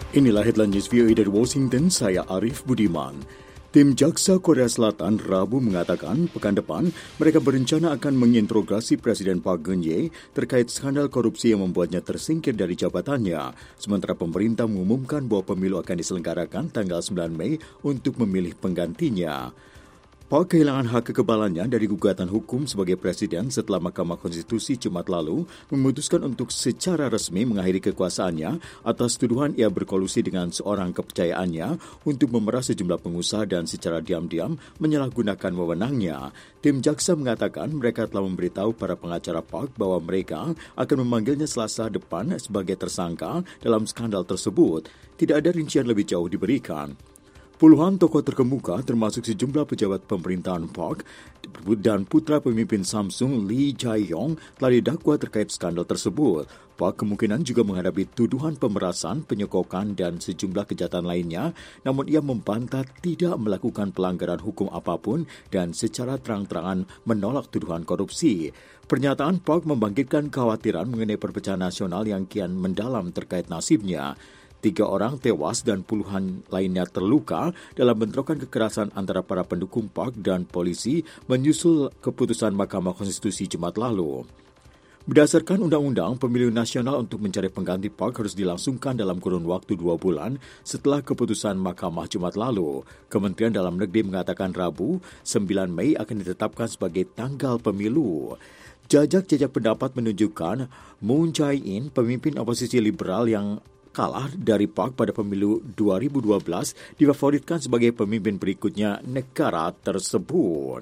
Inilah headline news VOA dari Washington, saya Arif Budiman. Tim Jaksa Korea Selatan Rabu mengatakan pekan depan mereka berencana akan menginterogasi Presiden Park Geun-hye terkait skandal korupsi yang membuatnya tersingkir dari jabatannya. Sementara pemerintah mengumumkan bahwa pemilu akan diselenggarakan tanggal 9 Mei untuk memilih penggantinya. Park kehilangan hak kekebalannya dari gugatan hukum sebagai presiden setelah Mahkamah Konstitusi Jumat lalu memutuskan untuk secara resmi mengakhiri kekuasaannya atas tuduhan ia berkolusi dengan seorang kepercayaannya untuk memeras sejumlah pengusaha dan secara diam-diam menyalahgunakan wewenangnya. Tim jaksa mengatakan mereka telah memberitahu para pengacara Park bahwa mereka akan memanggilnya Selasa depan sebagai tersangka dalam skandal tersebut. Tidak ada rincian lebih jauh diberikan. Puluhan tokoh terkemuka termasuk sejumlah pejabat pemerintahan Park dan putra pemimpin Samsung Lee Jae-yong telah didakwa terkait skandal tersebut. Park kemungkinan juga menghadapi tuduhan pemerasan, penyekokan dan sejumlah kejahatan lainnya, namun ia membantah tidak melakukan pelanggaran hukum apapun dan secara terang-terangan menolak tuduhan korupsi. Pernyataan Park membangkitkan kekhawatiran mengenai perpecahan nasional yang kian mendalam terkait nasibnya. 3 orang tewas dan puluhan lainnya terluka dalam bentrokan kekerasan antara para pendukung Park dan polisi menyusul keputusan Mahkamah Konstitusi Jumat lalu. Berdasarkan undang-undang, pemilu nasional untuk mencari pengganti Park harus dilangsungkan dalam kurun waktu 2 bulan setelah keputusan Mahkamah Jumat lalu. Kementerian Dalam Negeri mengatakan Rabu, 9 Mei akan ditetapkan sebagai tanggal pemilu. Jajak-jajak pendapat menunjukkan Moon Jae-in, pemimpin oposisi liberal yang kalah dari Park pada pemilu 2012, difavoritkan sebagai pemimpin berikutnya negara tersebut.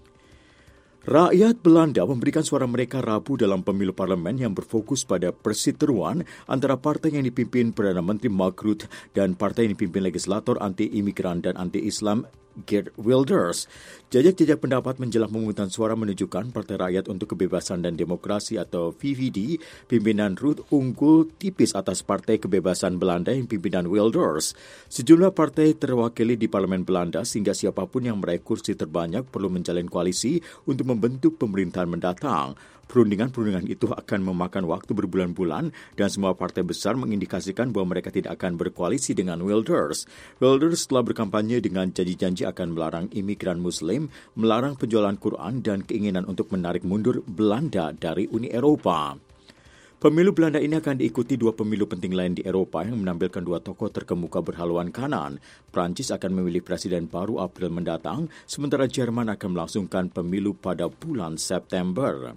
Rakyat Belanda memberikan suara mereka Rabu dalam pemilu parlemen yang berfokus pada perseteruan antara partai yang dipimpin Perdana Menteri Mark Rutte dan partai yang dipimpin legislator anti-imigran dan anti-Islam Geert Wilders. Jajak-jajak pendapat menjelang pemungutan suara menunjukkan Partai Rakyat untuk Kebebasan dan Demokrasi atau VVD, pimpinan Rutte unggul tipis atas Partai Kebebasan Belanda yang pimpinan Wilders. Sejumlah partai terwakili di Parlemen Belanda sehingga siapapun yang meraih kursi terbanyak perlu menjalin koalisi untuk membentuk pemerintahan mendatang. Perundingan-perundingan itu akan memakan waktu berbulan-bulan dan semua partai besar mengindikasikan bahwa mereka tidak akan berkoalisi dengan Wilders. Wilders telah berkampanye dengan janji-janji akan melarang imigran Muslim, melarang penjualan Quran dan keinginan untuk menarik mundur Belanda dari Uni Eropa. Pemilu Belanda ini akan diikuti 2 pemilu penting lain di Eropa yang menampilkan 2 tokoh terkemuka berhaluan kanan. Prancis akan memilih presiden baru April mendatang, sementara Jerman akan melangsungkan pemilu pada bulan September.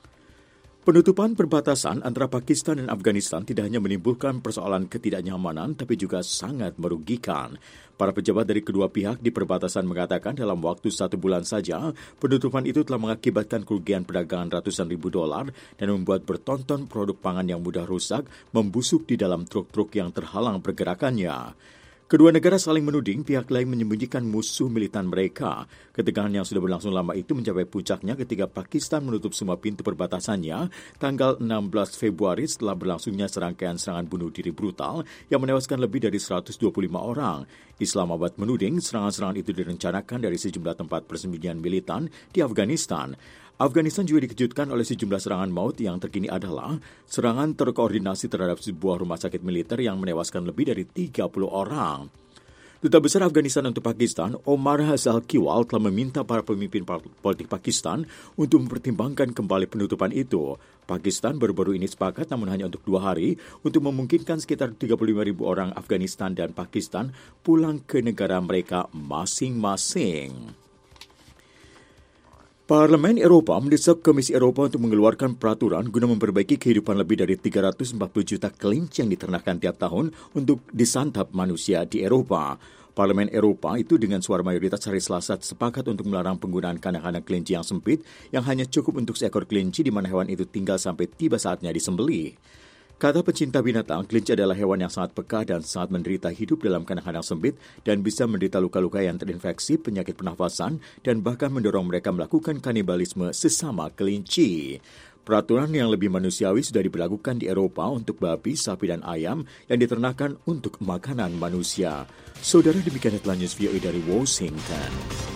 Penutupan perbatasan antara Pakistan dan Afghanistan tidak hanya menimbulkan persoalan ketidaknyamanan, tapi juga sangat merugikan. Para pejabat dari kedua pihak di perbatasan mengatakan dalam waktu 1 bulan saja, penutupan itu telah mengakibatkan kerugian perdagangan ratusan ribu dolar dan membuat bertonton produk pangan yang mudah rusak membusuk di dalam truk-truk yang terhalang pergerakannya. Kedua negara saling menuding pihak lain menyembunyikan musuh militan mereka. Ketegangan yang sudah berlangsung lama itu mencapai puncaknya ketika Pakistan menutup semua pintu perbatasannya tanggal 16 Februari setelah berlangsungnya serangkaian serangan bunuh diri brutal yang menewaskan lebih dari 125 orang. Islamabad menuding serangan-serangan itu direncanakan dari sejumlah tempat persembunyian militan di Afghanistan. Afghanistan juga dikejutkan oleh sejumlah serangan maut yang terkini adalah serangan terkoordinasi terhadap sebuah rumah sakit militer yang menewaskan lebih dari 30 orang. Duta Besar Afghanistan untuk Pakistan, Omar Zalkiwal, telah meminta para pemimpin politik Pakistan untuk mempertimbangkan kembali penutupan itu. Pakistan baru-baru ini sepakat namun hanya untuk 2 hari untuk memungkinkan sekitar 35.000 orang Afghanistan dan Pakistan pulang ke negara mereka masing-masing. Parlemen Eropa mendesak Komisi Eropa untuk mengeluarkan peraturan guna memperbaiki kehidupan lebih dari 340 juta kelinci yang diternakan tiap tahun untuk disantap manusia di Eropa. Parlemen Eropa itu dengan suara mayoritas hari Selasa sepakat untuk melarang penggunaan kandang-kandang kelinci yang sempit yang hanya cukup untuk seekor kelinci di mana hewan itu tinggal sampai tiba saatnya disembelih. Kata pecinta binatang, kelinci adalah hewan yang sangat peka dan sangat menderita hidup dalam kandang-kandang sempit dan bisa menderita luka-luka yang terinfeksi, penyakit pernafasan, dan bahkan mendorong mereka melakukan kanibalisme sesama kelinci. Peraturan yang lebih manusiawi sudah diberlakukan di Eropa untuk babi, sapi, dan ayam yang diternakan untuk makanan manusia. Saudara, demikian headline news VOA dari Washington.